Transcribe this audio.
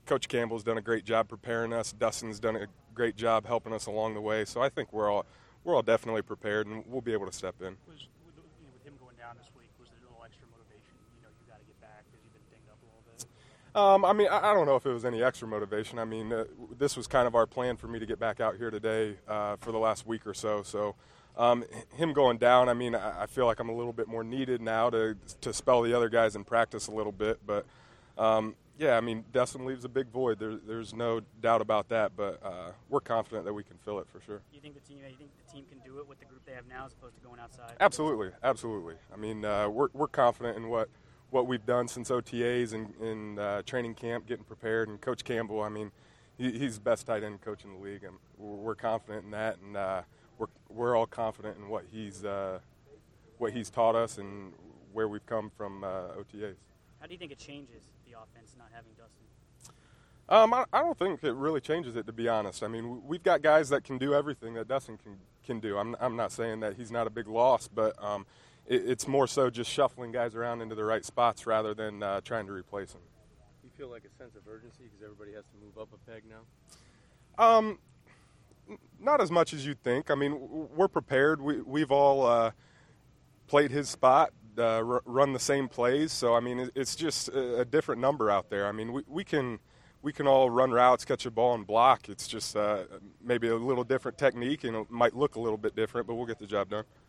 Coach Campbell's done a great job preparing us. Dustin's done a great job helping us along the way. So I think we're all definitely prepared, and we'll be able to step in. With him going down this week, was there a little extra motivation? You got to get back because you've been dinged up a little bit. I mean, I don't know if it was any extra motivation. I mean, this was kind of our plan for me to get back out here today for the last week or so. So him going down, I mean, I feel like I'm a little bit more needed now to spell the other guys in practice a little bit. But, yeah, I mean, Dustin leaves a big void. There's no doubt about that. But we're confident that we can fill it for sure. You think the team can do it with the group they have now as opposed to going outside? Absolutely. I mean, we're confident in what we've done since OTAs and in training camp, getting prepared. And Coach Campbell, I mean, he's the best tight end coach in the league, and we're confident in that. And we're all confident in what he's taught us and where we've come from OTAs. How do you think it changes the offense not having Dustin? I don't think it really changes it, to be honest. I mean, we've got guys that can do everything that Dustin can do. I'm not saying that he's not a big loss, but it's more so just shuffling guys around into the right spots rather than trying to replace them. Do you feel like a sense of urgency because everybody has to move up a peg now? Not as much as you'd think. I mean, we're prepared. We've all played his spot, run the same plays. So, I mean, it's just a different number out there. I mean, we can all run routes, catch a ball, and block. It's just maybe a little different technique, and it might look a little bit different, but we'll get the job done.